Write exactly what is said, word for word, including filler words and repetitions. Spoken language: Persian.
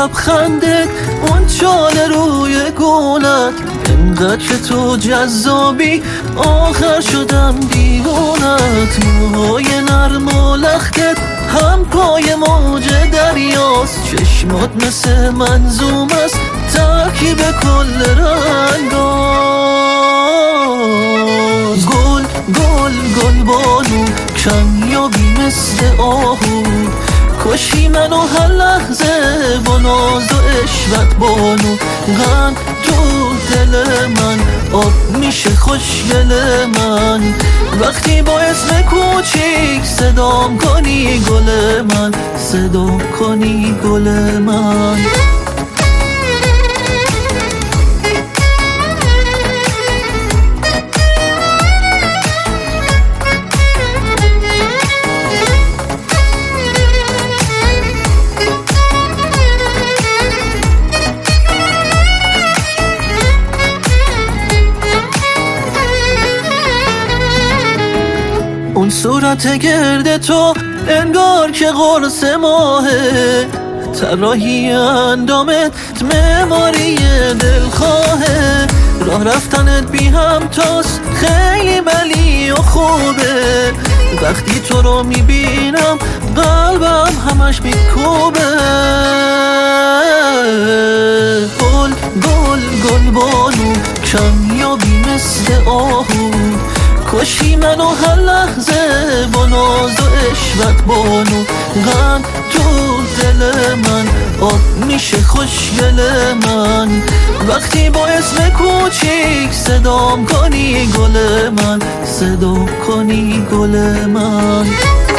لبخندت، اون چاله روی گونت، انقدر که تو جذابی آخر شدم دیوونت. موهای نرم و لختت هم پای موج دریاست، چشمات مثل منظوم است ترکیب کل رنگاست. گل گل گل بانو کمیابی مثل آهو، کشی منو هر لحظه با ناز و عشرت بانو. غم تو دل من آب میشه خوشگل من، وقتی با اسم کوچیک صدام کنی گل من، صدا کنی گل من. اون صورت گرد تو انگار که قرص ماهه، طراحی اندامت معماری دلخواهه. راه رفتنت بی همتاست خیلی ملی و خوبه، وقتی تو رو میبینم قلبم همش میکوبه. گل گل گل بانو کمیابی مثل آهو، کشی منو هر لحظه با ناز و عشرت بانو. غم تو دل من آب میشه خوشگل من، وقتی با اسم کوچیک صدام کنی گل من، صدا کنی گل من.